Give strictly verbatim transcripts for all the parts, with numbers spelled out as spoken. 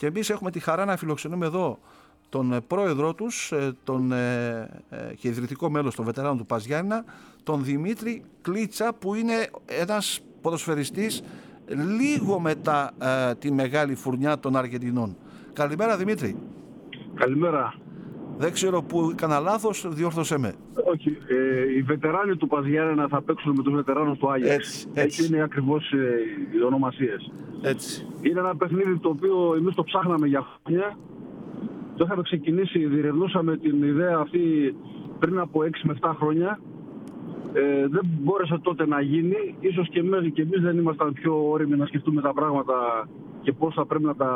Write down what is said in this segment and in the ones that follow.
Και εμείς έχουμε τη χαρά να φιλοξενούμε εδώ τον πρόεδρό τους, τον ε, ε, και ιδρυτικό μέλος των βετεράνων του Πας Γιάννηνα, τον Δημήτρη Κλίτσα, που είναι ένας ποδοσφαιριστής λίγο μετά ε, τη μεγάλη φουρνιά των Αργεντινών. Καλημέρα, Δημήτρη. Καλημέρα. Δεν ξέρω που έκανα λάθος, διόρθωσέ με. Όχι, ε, οι βετεράνοι του Πας Γιάννηνα θα παίξουν με τους βετεράνους του Άγιαξ. Έτσι, έτσι. Έτσι είναι ακριβώς ε, οι ονομασίες. Έτσι. Είναι ένα παιχνίδι το οποίο εμείς το ψάχναμε για χρόνια. Το είχαμε ξεκινήσει, διερευνούσαμε την ιδέα αυτή πριν από έξι με επτά χρόνια. Ε, δεν μπόρεσε τότε να γίνει. Ίσως και εμείς, και εμείς δεν ήμασταν πιο όριμοι να σκεφτούμε τα πράγματα και πώς θα πρέπει να τα,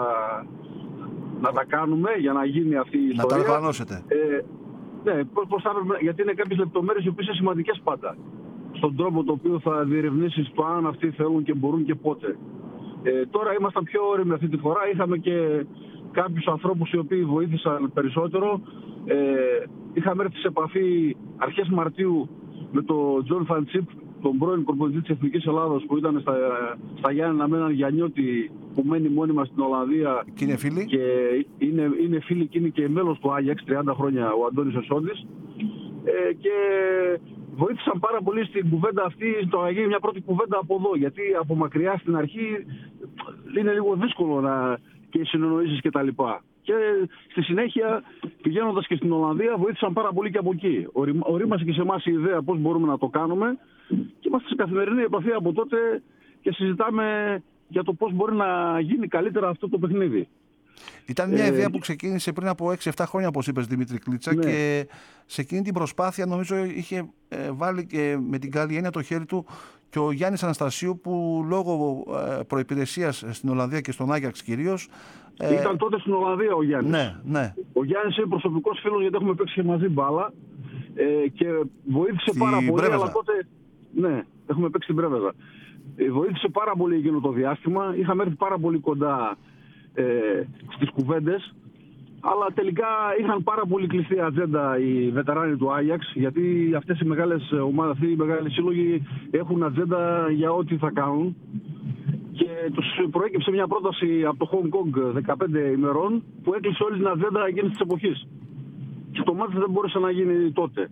να τα κάνουμε για να γίνει αυτή η ιστορία. Να τα οργανώσετε. Ε, ναι, πώς, πώς θα έπρεπε, γιατί είναι κάποιες λεπτομέρειες οι οποίες είναι σημαντικές πάντα. Στον τρόπο το οποίο θα διερευνήσεις το αν αυτοί θέλουν και μπορούν και πότε. Ε, τώρα ήμασταν πιο όριμοι αυτή τη φορά. Είχαμε και κάποιους ανθρώπους οι οποίοι βοήθησαν περισσότερο. Ε, είχαμε έρθει σε επαφή αρχές Μαρτίου με τον Τζον Φαντσίπ, τον πρώην προπονητή της Εθνικής Ελλάδος, που ήταν στα, στα Γιάννηνα με έναν Γιαννιώτη που μένει μόνιμα στην Ολλανδία. Και είναι φίλοι. Και είναι, είναι φίλοι και είναι και μέλος του Άγιαξ, τριάντα χρόνια ο Αντώνης Εσόντης. Ε, και βοήθησαν πάρα πολύ στην κουβέντα αυτή, στο να γίνει μια πρώτη κουβέντα από εδώ. Γιατί από μακριά στην αρχή είναι λίγο δύσκολο να, και οι συνεννοήσεις κτλ. Και στη συνέχεια, πηγαίνοντας και στην Ολλανδία, βοήθησαν πάρα πολύ και από εκεί. Ορίμασε και σε εμάς η ιδέα πώς μπορούμε να το κάνουμε και είμαστε σε καθημερινή επαφή από τότε και συζητάμε για το πώς μπορεί να γίνει καλύτερα αυτό το παιχνίδι. Ήταν μια ε, ιδέα που ξεκίνησε πριν από έξι επτά χρόνια, όπως είπες, Δημήτρη Κλίτσα, ναι. Και σε εκείνη την προσπάθεια νομίζω είχε ε, βάλει και με την καλή έννοια το χέρι του και ο Γιάννης Αναστασίου, που λόγω ε, προϋπηρεσίας στην Ολλανδία και στον Άγιαξ κυρίως. Ε, ήταν τότε στην Ολλανδία ο Γιάννης. Ναι, ναι. Ο Γιάννης είναι προσωπικός φίλος, γιατί έχουμε παίξει και μαζί μπάλα ε, και βοήθησε Στη πάρα πολύ. Μπρέβεζα. Αλλά τότε, ναι, έχουμε παίξει στην Πρέβεζα. Ε, βοήθησε πάρα πολύ εκείνο το διάστημα. Είχαμε έρθει πάρα πολύ κοντά ε, στις κουβέντες. Αλλά τελικά είχαν πάρα πολύ κλειστή ατζέντα οι βετεράνοι του Άγιαξ, γιατί αυτές οι μεγάλες ομάδες, αυτοί οι μεγάλοι σύλλογοι έχουν ατζέντα για ό,τι θα κάνουν. Και τους προέκυψε μια πρόταση από το Hong Kong δεκαπέντε ημερών που έκλεισε όλη την ατζέντα εκείνης της εποχής. Και το μάτι δεν μπόρεσε να γίνει τότε.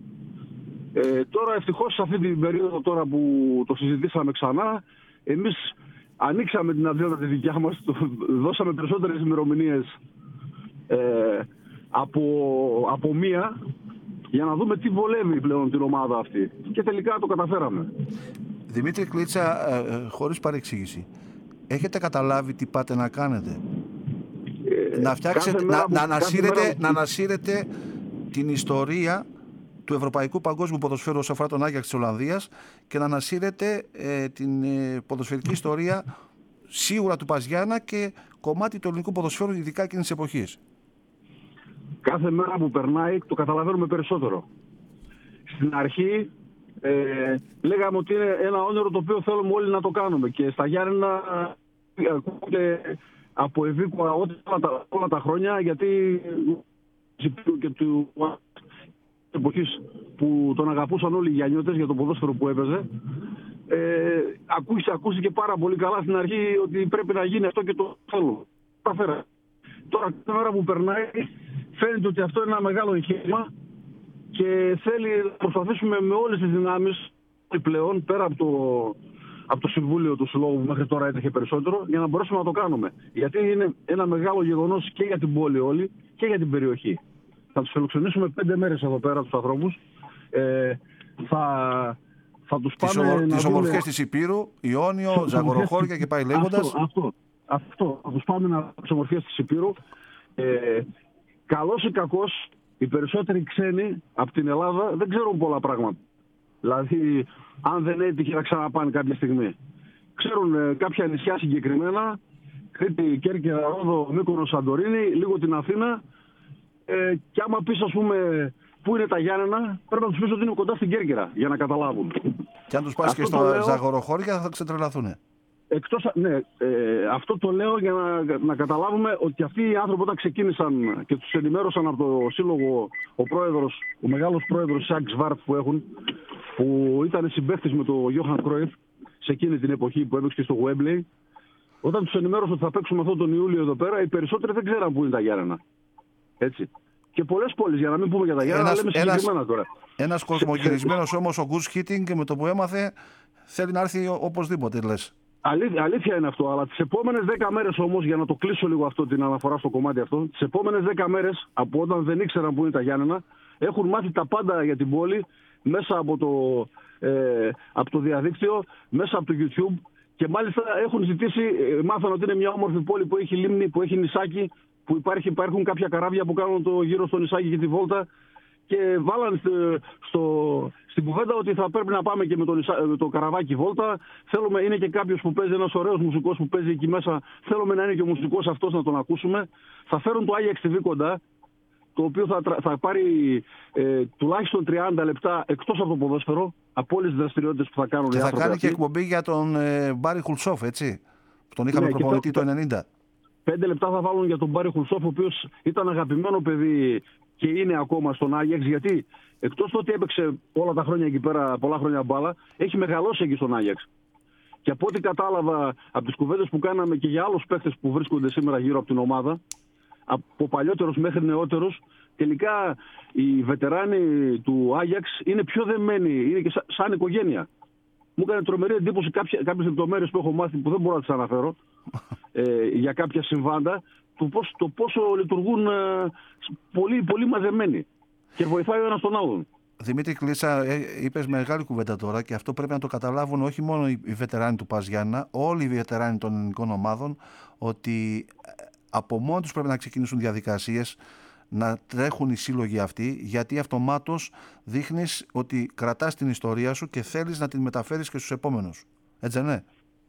Ε, τώρα ευτυχώς σε αυτή την περίοδο τώρα που το συζητήσαμε ξανά, εμείς ανοίξαμε την ατζέντα τη δικιά μας, δώσαμε περισσότερες ημερομηνίες ε, από, από μία, για να δούμε τι βολεύει πλέον την ομάδα αυτή. Και τελικά το καταφέραμε. Δημήτρη Κλίτσα, ε, χωρίς παρεξήγηση, έχετε καταλάβει τι πάτε να κάνετε? Ε, να φτιάξετε, να, που, να, ανασύρετε, που... να ανασύρετε την ιστορία του Ευρωπαϊκού Παγκόσμιου Ποδοσφαίρου όσον αφορά τον Άγιαξ της Ολλανδίας και να ανασύρετε ε, την ε, ποδοσφαιρική ιστορία σίγουρα του Πας Γιάννηνα και κομμάτι του ελληνικού ποδοσφαίρου, ειδικά εκείνης της εποχής. Κάθε μέρα που περνάει το καταλαβαίνουμε περισσότερο. Στην αρχή ε, λέγαμε ότι είναι ένα όνειρο το οποίο θέλουμε όλοι να το κάνουμε, και στα Γιάννηνα ακούγεται από ευήκουα όλα τα, όλα τα χρόνια, γιατί και του εποχής που τον αγαπούσαν όλοι οι Γιαννιώτες για το ποδόσφαιρο που έπαιζε, ε, ακούστηκε, ακούστηκε πάρα πολύ καλά στην αρχή ότι πρέπει να γίνει αυτό και το θέλω. Τώρα την ώρα που περνάει φαίνεται ότι αυτό είναι ένα μεγάλο εγχείρημα και θέλει να προσπαθήσουμε με όλες τις δυνάμεις πλέον, πέρα από το, από το Συμβούλιο του Συλλόγου που μέχρι τώρα έτρεχε περισσότερο, για να μπορέσουμε να το κάνουμε. Γιατί είναι ένα μεγάλο γεγονός και για την πόλη όλη και για την περιοχή. Θα τους φιλοξενήσουμε πέντε μέρες εδώ πέρα τους ανθρώπους. Ε, θα, θα τους πάμε τις, ομορ, να τις δούμε... ομορφιές της Υπήρου, Ιόνιο, Ζαγοροχώρια και πάει λέγοντας. Αυτό, αυτό, αυτό. Θα τους πάμε να δούμε τις ομορφιές της Υπήρου. Ε, καλώς ή κακώς, οι περισσότεροι ξένοι από την Ελλάδα δεν ξέρουν πολλά πράγματα. Δηλαδή, αν δεν έτυχε να ξαναπάνε κάποια στιγμή. Ξέρουν ε, κάποια νησιά συγκεκριμένα, Κρήτη, Κέρκυρα, Ρόδο, Μύκονο, Σαντορίνη, λίγο την Αθήνα. Ε, και άμα πεις, ας πούμε, πού είναι τα Γιάννενα, πρέπει να τους πεις ότι είναι κοντά στην Κέρκυρα, για να καταλάβουν. Και αν τους πας και στο λέω... Ζαγοροχώρια θα ξετρελαθούν. Εκτός, ναι, ε, αυτό το λέω για να, να καταλάβουμε ότι αυτοί οι άνθρωποι όταν ξεκίνησαν και τους ενημέρωσαν από το σύλλογο ο πρόεδρος, ο μεγάλος πρόεδρος Σάκ Σβάρτ που έχουν, που ήταν συμπαίκτης με τον Γιώχαν Κρόιφ σε εκείνη την εποχή που έπαιξε στο Γουέμπλεϊ, Όταν τους ενημέρωσα ότι θα παίξουμε αυτό τον Ιούλιο εδώ πέρα, οι περισσότεροι δεν ξέραν πού είναι τα Γιάννενα. Έτσι. Και πολλές πόλεις, για να μην πούμε για τα Γιάννενα, λέμε συγκεκριμένα τώρα. Ένας κοσμογυρισμένος όμως, ο Gus Hitting, με το που έμαθε, θέλει να έρθει οπωσδήποτε, λες. Αλήθεια, αλήθεια είναι αυτό, αλλά τις επόμενες δέκα μέρες όμως, για να το κλείσω λίγο αυτό, την αναφορά στο κομμάτι αυτό, τις επόμενες δέκα μέρες, από όταν δεν ήξεραν πού είναι τα Γιάννενα, έχουν μάθει τα πάντα για την πόλη, μέσα από το, ε, από το διαδίκτυο, μέσα από το YouTube, και μάλιστα έχουν ζητήσει, μάθαν ότι είναι μια όμορφη πόλη που έχει λίμνη, που έχει νησάκι, που υπάρχει, υπάρχουν κάποια καράβια που κάνουν το γύρο στο νησάκι και τη βόλτα, και βάλαν στο, στην κουβέντα ότι θα πρέπει να πάμε και με το, με το καραβάκι βόλτα. Θέλουμε, είναι και κάποιος που παίζει, ένας ωραίος μουσικός που παίζει εκεί μέσα. Θέλουμε να είναι και ο μουσικός αυτός, να τον ακούσουμε. Θα φέρουν το Άγιαξ τι βι κοντά, το οποίο θα, θα πάρει ε, τουλάχιστον τριάντα λεπτά εκτός από το ποδόσφαιρο, από όλες τις δραστηριότητες που θα κάνουν. Και θα κάνει αυτοί. Και εκπομπή για τον ε, Μπάρι Χουλσόφ, έτσι. Τον είχαμε, ναι, προπονητή το ενενήντα. Πέντε λεπτά θα βάλουν για τον Μπάρι Χουλσόφ, ο οποίος ήταν αγαπημένο παιδί και είναι ακόμα στον Άγιαξ, γιατί εκτός το ότι έπαιξε όλα τα χρόνια εκεί πέρα, πολλά χρόνια μπάλα, έχει μεγαλώσει εκεί στον Άγιαξ. Και από ό,τι κατάλαβα από τις κουβέντες που κάναμε και για άλλους παίχτες που βρίσκονται σήμερα γύρω από την ομάδα, από παλιότερος μέχρι νεότερος, τελικά οι βετεράνοι του Άγιαξ είναι πιο δεμένοι, είναι και σαν οικογένεια. Μου έκανε τρομερή εντύπωση κάποιες λεπτομέρειες που έχω μάθει, που δεν μπορώ να τις αναφέρω, ε, για κάποια συμβάντα, το, πώς, το πόσο λειτουργούν ε, πολύ, πολύ μαζεμένοι και βοηθάει ο ένας τον άλλον. Δημήτρη Κλίτσα, ε, είπες μεγάλη κουβέντα τώρα, και αυτό πρέπει να το καταλάβουν όχι μόνο οι βετεράνοι του ΠΑΣ Γιάννενα, όλοι οι βετεράνοι των ελληνικών ομάδων, ότι από μόνοι τους πρέπει να ξεκινήσουν διαδικασίες, να τρέχουν οι σύλλογοι αυτοί, γιατί αυτομάτως δείχνεις ότι κρατάς την ιστορία σου και θέλεις να την μεταφέρεις και στους επόμενους. Έτσι δεν είναι?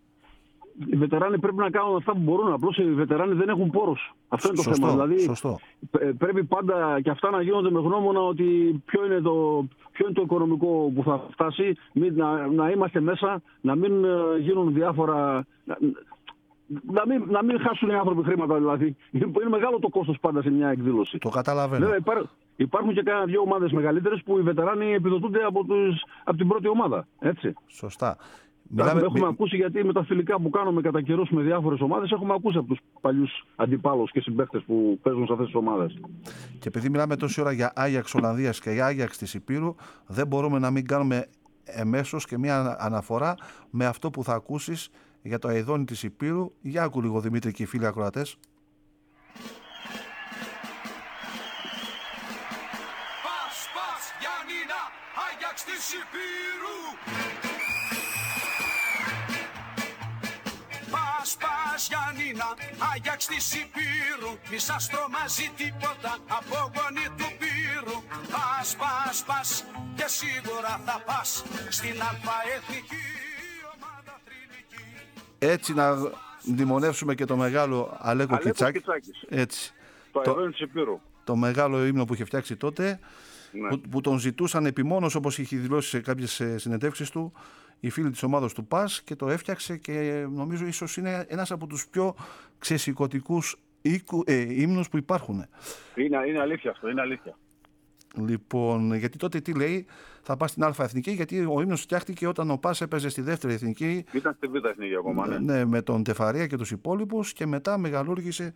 Οι βετεράνοι πρέπει να κάνουν αυτά που μπορούν. Απλώς οι βετεράνοι δεν έχουν πόρους. Αυτό είναι το σωστό, θέμα. Δηλαδή, σωστό. πρέπει πάντα και αυτά να γίνονται με γνώμονα ότι ποιο είναι το, ποιο είναι το οικονομικό που θα φτάσει, μην, να, να είμαστε μέσα, να μην γίνουν διάφορα. Να, να, μην, να μην χάσουν οι άνθρωποι χρήματα, δηλαδή. Είναι μεγάλο το κόστος πάντα σε μια εκδήλωση. Το καταλαβαίνω. Βέβαια, υπά, υπάρχουν και κάνα δύο ομάδες μεγαλύτερες που οι βετεράνοι επιδοτούνται από, τους, από την πρώτη ομάδα. Έτσι. Σωστά. Μιλάμε, έχουμε μι... ακούσει, γιατί με τα φιλικά που κάνουμε κατά καιρούς με διάφορες ομάδες, έχουμε ακούσει από τους παλιούς αντιπάλους και συμπαίχτες που παίζουν σε αυτές τις ομάδες. Και επειδή μιλάμε τόση ώρα για Άγιαξ Ολλανδίας και για Άγιαξ της Υπήρου, δεν μπορούμε να μην κάνουμε εμέσως και μια αναφορά με αυτό που θα ακούσεις για το αηδόνι της Υπήρου. Για άκου λίγο, Δημήτρη και οι φίλοι ακροατές. Πας, πας, Γιάννηνα, Άγιαξ της Υπήρου. Πας Γιάννηνα, Άγιαξ της Υπήρου, μη σας τρομάζει τίποτα από γονεί του πύρου. Πας, πας, πας και σίγουρα θα πας στην αλφαεθνική ομάδα θρηνική. Έτσι να μνημονεύσουμε και το μεγάλο Αλέκο Κιτσάκη. Έτσι. Το αηδόνι της Υπήρου. Το μεγάλο ύμνο που είχε φτιάξει τότε, ναι. που, που τον ζητούσαν επιμόνως, όπως είχε δηλώσει σε κάποιες συνεντεύξεις του, οι φίλοι της ομάδας του ΠΑΣ, και το έφτιαξε, και νομίζω ίσως είναι ένας από τους πιο ξεσηκωτικούς ε, ύμνους που υπάρχουν. Είναι, είναι αλήθεια αυτό, είναι αλήθεια. Λοιπόν, γιατί τότε τι λέει, θα πας στην Α Εθνική, γιατί ο ύμνος φτιάχτηκε όταν ο ΠΑΣ έπαιζε στη δεύτερη εθνική. Ήταν στη Β Εθνική ακόμα, ναι. Ναι, με τον Τεφαρία και τους υπόλοιπους, και μετά μεγαλούργησε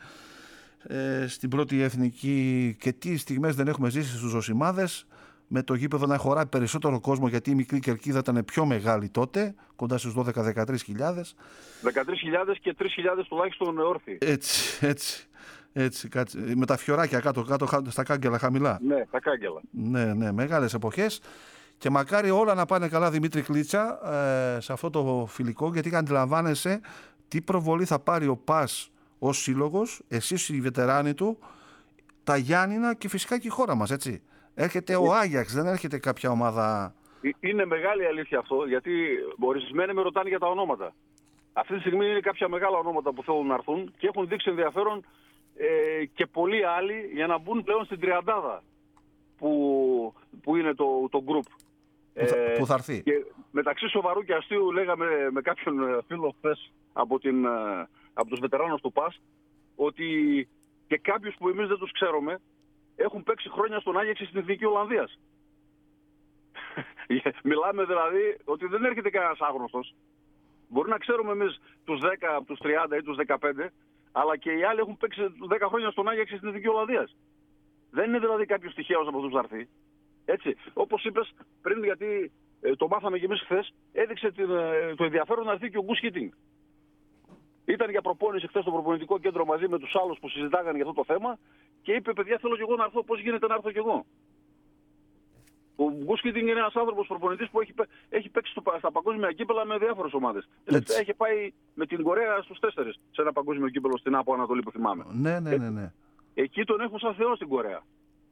ε, στην πρώτη εθνική. Και τι στιγμές δεν έχουμε ζήσει στους Ζωσιμάδες, με το γήπεδο να χωράει περισσότερο κόσμο, γιατί η μικρή κερκίδα ήταν πιο μεγάλη τότε, κοντά στους δώδεκα με δεκατρείς χιλιάδες. δεκατρείς χιλιάδες και τρεις χιλιάδες τουλάχιστον όρθιοι. Έτσι, έτσι. Έτσι, κάτσε, με τα φιωράκια κάτω, κάτω στα κάγκελα χαμηλά. Ναι, τα κάγκελα. Ναι, ναι, μεγάλες εποχές. Και μακάρι όλα να πάνε καλά, Δημήτρη Κλίτσα, ε, σε αυτό το φιλικό, γιατί αντιλαμβάνεσαι τι προβολή θα πάρει ο ΠΑΣ ως σύλλογος, εσείς οι βετεράνοι του, τα Γιάννηνα και φυσικά και η χώρα μας, έτσι. Έρχεται ο Άγιαξ, δεν έρχεται κάποια ομάδα. Είναι μεγάλη αλήθεια αυτό, γιατί ορισμένοι με ρωτάνε για τα ονόματα. Αυτή τη στιγμή είναι κάποια μεγάλα ονόματα που θέλουν να έρθουν και έχουν δείξει ενδιαφέρον ε, και πολλοί άλλοι για να μπουν πλέον στην τριαντάδα που, που είναι το, το group. Που θα, ε, που θα έρθει. Και μεταξύ σοβαρού και αστείου λέγαμε με κάποιον φίλο χθες από, την, από τους βετεράνους του ΠΑΣ ότι και κάποιους που εμείς δεν τους ξέρουμε έχουν παίξει χρόνια στον Άγιαξ στην Εθνική Ολλανδίας. Μιλάμε δηλαδή ότι δεν έρχεται κανένας άγνωστος. Μπορεί να ξέρουμε εμείς τους δέκα, τους τριάντα ή τους δεκαπέντε, αλλά και οι άλλοι έχουν παίξει δέκα χρόνια στον Άγιαξ στην Εθνική Ολλανδίας. Δεν είναι δηλαδή κάποιος τυχαίος από αυτούς να έρθει. Έτσι. Όπως είπες πριν, γιατί ε, το μάθαμε και εμείς χθες, έδειξε την, ε, το ενδιαφέρον να έρθει και ο Γκους Χίτινγκ. Ήταν για προπόνηση χθες στο προπονητικό κέντρο μαζί με τους άλλους που συζητάγανε για αυτό το θέμα και είπε: παιδιά, θέλω και εγώ να έρθω. Πώς γίνεται να έρθω κι εγώ? Ο Γκους Χίτινγκ είναι ένας άνθρωπος προπονητής που έχει, έχει παίξει στο, στα παγκόσμια κύπελα με διάφορες ομάδες. Έχει πάει με την Κορέα στους τέσσερις σε ένα παγκόσμιο κύπελο στην Άπο Ανατολή που θυμάμαι. Ναι, ναι, ναι, ναι. Εκεί τον έχουν σαν θεό στην Κορέα.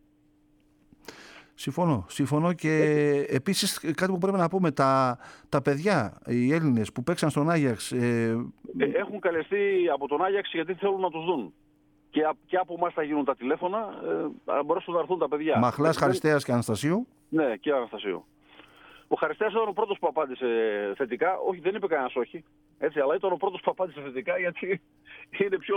Συμφωνώ. Συμφωνώ και ε... επίσης κάτι που πρέπει να πούμε, τα, τα παιδιά, οι Έλληνες που παίξαν στον Άγιαξ... Ε... Έχουν καλεστεί από τον Άγιαξ γιατί θέλουν να τους δουν. Και, και από εμάς θα γίνουν τα τηλέφωνα, ε, μπορέσουν να έρθουν τα παιδιά. Μαχλάς, Χαριστέας και Αναστασίου. Ναι, και Αναστασίου. Ο Χαριστέας ήταν ο πρώτος που απάντησε θετικά. Όχι, δεν είπε κανένας όχι. Έτσι, αλλά ήταν ο πρώτος που απάντησε θετικά γιατί είναι πιο...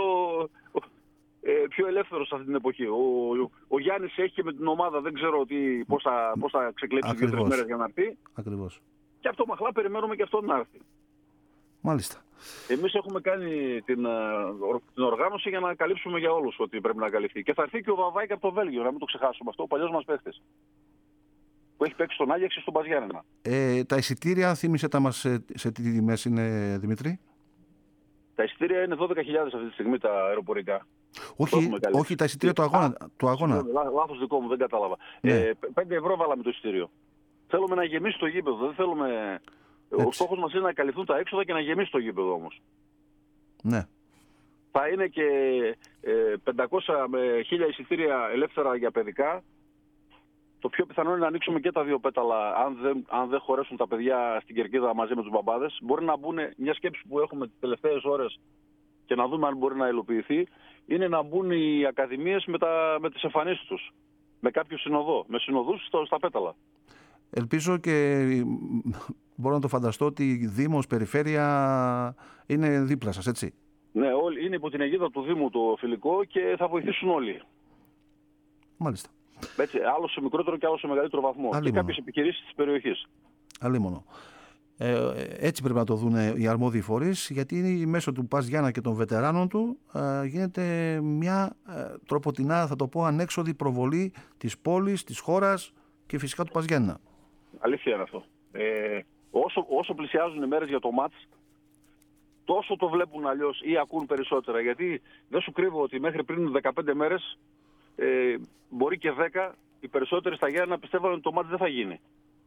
Ε, πιο ελεύθερος αυτή την εποχή. Ο, ο, ο Γιάννης έχει και με την ομάδα, δεν ξέρω τι, πώς, θα, πώς θα ξεκλέψει δύο τρεις μέρες για να έρθει. Ακριβώς. Και αυτό Μαχλά περιμένουμε και αυτό να έρθει. Μάλιστα. Εμείς έχουμε κάνει την, την οργάνωση για να καλύψουμε για όλους ό,τι πρέπει να καλυφθεί. Και θα έρθει και ο Βαβάικ από το Βέλγιο, να μην το ξεχάσουμε αυτό, ο παλιός μας παίχτης. Που έχει παίξει στον Άγιαξ και στον Πας Γιάννενα. Ε, τα εισιτήρια, θύμισε τα μας σε, σε τι τιμές είναι, Δημήτρη? Τα εισιτήρια είναι δώδεκα χιλιάδες αυτή τη στιγμή τα αεροπορικά. Όχι, όχι τα εισιτήρια του αγώνα. Του αγώνα. Λά, λάθος δικό μου, δεν κατάλαβα. Ναι. Ε, πέντε ευρώ βάλαμε το εισιτήριο. Θέλουμε να γεμίσει το γήπεδο. Δεν θέλουμε... Ο στόχος μας είναι να καλυφθούν τα έξοδα και να γεμίσει το γήπεδο όμως. Ναι. Θα είναι και ε, πεντακόσια με χίλια εισιτήρια ελεύθερα για παιδικά. Το πιο πιθανό είναι να ανοίξουμε και τα δύο πέταλα, αν δεν, αν δεν χωρέσουν τα παιδιά στην κερκίδα μαζί με τους μπαμπάδες. Μπορεί να μπουν, μια σκέψη που έχουμε τις τελευταίες ώρες και να δούμε αν μπορεί να υλοποιηθεί, είναι να μπουν οι ακαδημίες με, τα, με τις εμφανίσεις τους. Με κάποιο συνοδό, με συνοδούς στο, στα πέταλα. Ελπίζω και μπορώ να το φανταστώ ότι η Δήμος, Περιφέρεια είναι δίπλα σας, έτσι. Ναι, όλοι, είναι υπό την αιγίδα του Δήμου το φιλικό και θα βοηθήσουν όλοι. Μάλιστα. Έτσι, άλλο σε μικρότερο και άλλο σε μεγαλύτερο βαθμό. Αλίμονο. Και κάποιες επιχειρήσεις της περιοχής. Αλίμονο. Ε, έτσι πρέπει να το δουν οι αρμόδιοι φορείς, γιατί μέσω του Πας Γιάννα και των βετεράνων του ε, γίνεται μια ε, τροποτινά, θα το πω, ανέξοδη προβολή της πόλης, της χώρας και φυσικά του Πας Γιάννα. Αλήθεια είναι αυτό. Ε, όσο, όσο πλησιάζουν οι μέρες για το μάτς, τόσο το βλέπουν αλλιώς ή ακούν περισσότερα. Γιατί δεν σου κρύβω ότι μέχρι πριν δεκαπέντε μέρες, ε, μπορεί και δέκα, οι περισσότεροι στα Γιάννα πιστεύαν ότι το μάτς δεν θα γίνει.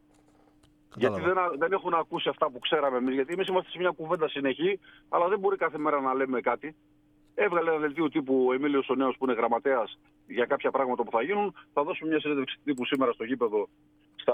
Γιατί δεν, δεν έχουν ακούσει αυτά που ξέραμε εμείς. Γιατί εμείς είμαστε σε μια κουβέντα συνεχή, αλλά δεν μπορεί κάθε μέρα να λέμε κάτι. Έβγαλε ένα δελτίο τύπου ο Εμίλιος ο Νέος που είναι γραμματέας για κάποια πράγματα που θα γίνουν. Θα δώσουμε μια συνέντευξη τύπου σήμερα στο γήπεδο, στα,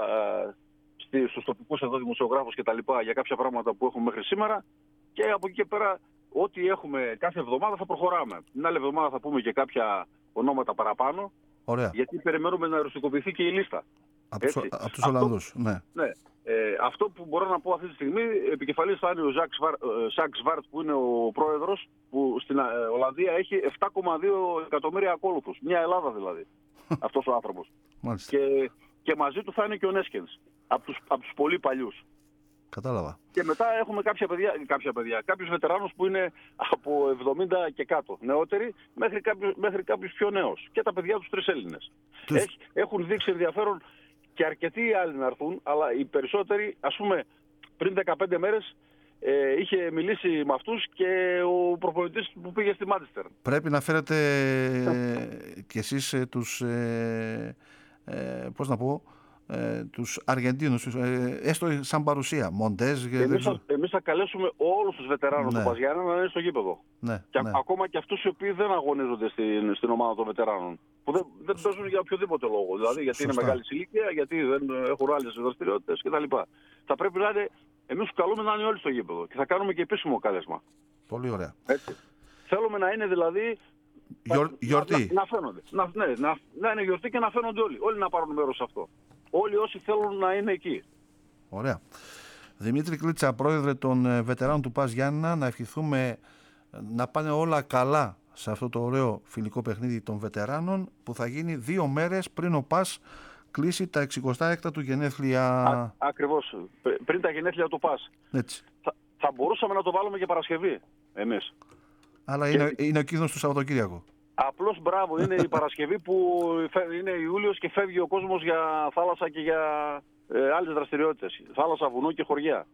στους τοπικούς εδώ δημοσιογράφους κτλ. Για κάποια πράγματα που έχουμε μέχρι σήμερα. Και από εκεί και πέρα, ό,τι έχουμε κάθε εβδομάδα θα προχωράμε. Την άλλη εβδομάδα θα πούμε και κάποια ονόματα παραπάνω. Ωραία. Γιατί περιμένουμε να οριστικοποιηθεί και η λίστα. Από τους, από τους Ολλανδούς, ναι. ναι. Ε, αυτό που μπορώ να πω αυτή τη στιγμή, επικεφαλής θα είναι ο Ζακ Σβάρτ, που είναι ο πρόεδρος, που στην Ολλανδία έχει επτά κόμμα δύο εκατομμύρια ακόλουθους. Μια Ελλάδα δηλαδή, αυτός ο άνθρωπος. και, και μαζί του θα είναι και ο Νέσκενς, από τους, από τους πολύ παλιούς. Κατάλαβα. Και μετά έχουμε κάποια παιδιά, κάποια παιδιά, κάποιους βετεράνους που είναι από εβδομήντα και κάτω, νεότεροι, μέχρι κάποιους, μέχρι κάποιους πιο νέους. Και τα παιδιά τους τρεις Έλληνες. Τους... Έχει, έχουν δείξει ενδιαφέρον και αρκετοί άλλοι να έρθουν, αλλά οι περισσότεροι, ας πούμε, πριν δεκαπέντε μέρες ε, είχε μιλήσει με αυτούς και ο προπονητής που πήγε στη Μάντσεστερ. Πρέπει να φέρετε ε, κι εσείς ε, τους, ε, ε, πώς να πω, ε, τους Αργεντίνους, ε, έστω σαν παρουσία, Μοντέζ. Εμείς, θα, εμείς θα καλέσουμε όλους τους βετεράνους ναι. του Πας Γιάννενα να είναι στο γήπεδο. Ναι, και ναι. ακόμα και αυτούς οι οποίοι δεν αγωνίζονται στην, στην ομάδα των βετεράνων. Που δεν, δεν παίζουν για οποιοδήποτε λόγο. Δηλαδή γιατί Σωστά. είναι μεγάλη ηλικία, γιατί δεν έχουν άλλες δραστηριότητες κτλ. Θα πρέπει να είναι, εμείς τους καλούμε να είναι όλοι στο γήπεδο και θα κάνουμε και επίσημο κάλεσμα. Πολύ ωραία. Έτσι. Θέλουμε να είναι δηλαδή. Γιορ, γιορτή. Να, να φαίνονται. Να, ναι, να, να είναι γιορτή και να φαίνονται όλοι. Όλοι να πάρουν μέρος σε αυτό. Όλοι όσοι θέλουν να είναι εκεί. Ωραία. Δημήτρη Κλίτσα, πρόεδρε των βετεράνων του Πας Γιάννενα, να ευχηθούμε να πάνε όλα καλά σε αυτό το ωραίο φιλικό παιχνίδι των βετεράνων που θα γίνει δύο μέρες πριν ο Πας κλείσει τα εξηκοστά έκτα του γενέθλια. Α, ακριβώς. Πριν τα γενέθλια του Πας. Έτσι. Θα, θα μπορούσαμε να το βάλουμε και Παρασκευή εμείς. Αλλά είναι, και... είναι ο κίνδυνος του Σαββατοκύριακο. Απλώς μπράβο, είναι η Παρασκευή που είναι Ιούλιος και φεύγει ο κόσμος για θάλασσα και για ε, άλλες δραστηριότητες. Θάλασσα, βουνό και χωριά.